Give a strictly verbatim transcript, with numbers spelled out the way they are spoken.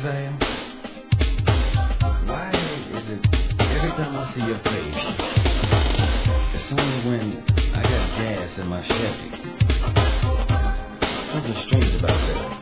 Sam? Why is it every time I see your face, it's only when I got gas in my Chevy? Something strange about that.